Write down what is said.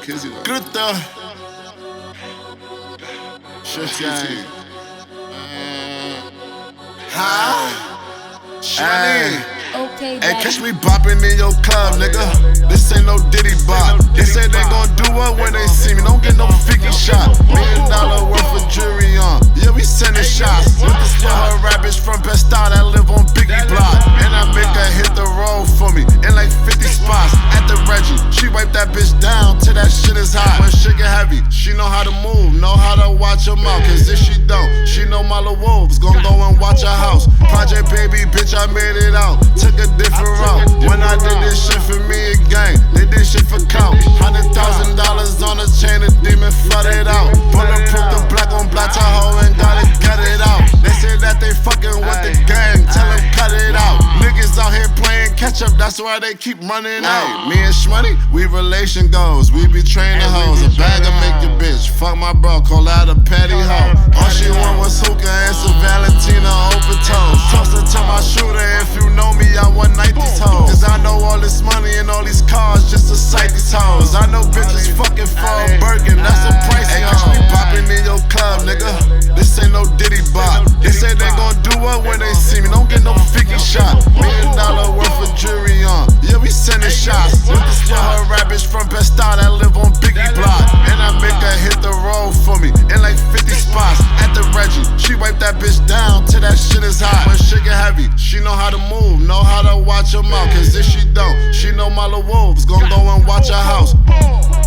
Kizzy. Gruta. Shit, Shani. Okay, Hey, daddy. catch me bopping in your club, nigga. This ain't no Diddy bop. They say they gon' do what when they see me. Don't get no 50 shot. $1 million worth of jewelry on. Yeah, we sending shots. With this for her rabbits from Pestar that live on Biggie Block. And I make her hit the road for me in like 50 spots. At the Reggie, she wipe that bitch down till that shit is hot. When shit get heavy, she know how to move, know how to watch her mouth. Cause if she don't, she know my little wolves gon' go and watch her house. Project baby, bitch, I made it out. Took a different route. When I did this shit for me again, they did shit for count. $100,000 on a chain, a demon flooded out. Bulletproof the black on black Tahoe and gotta get it out. They say that they fucking with the gang, tell them cut it out. Niggas out here playing catch up, that's why they keep running out. Me and Shmoney, we relation goals, we be training hoes. A bag will make your bitch, fuck my bro, call out a petty hoe. All she want was hookah and some Valentina open toes. Toss her to my shooter, if you know me, I one night these hoes. Cause I know all this money and all these cars just to sight these hoes. I know bitches fucking for a Birkin, that's a price. Hey, catch me popping in your club, nigga. This ain't no Diddy bop. They say they gon' do what when they see me. Don't get no 50 shot. $1 million worth of jewelry on. Yeah, we sending shots. With this for her rabbits from Pestar that live on Biggie Block. And I make her hit the road for me in like 50 spots. At the Reggie, she wipe that bitch down till that shit is hot. When shit get heavy, she know how to move, know how to watch her mouth. Cause if she don't, she know my little wolves gon' go and watch her house.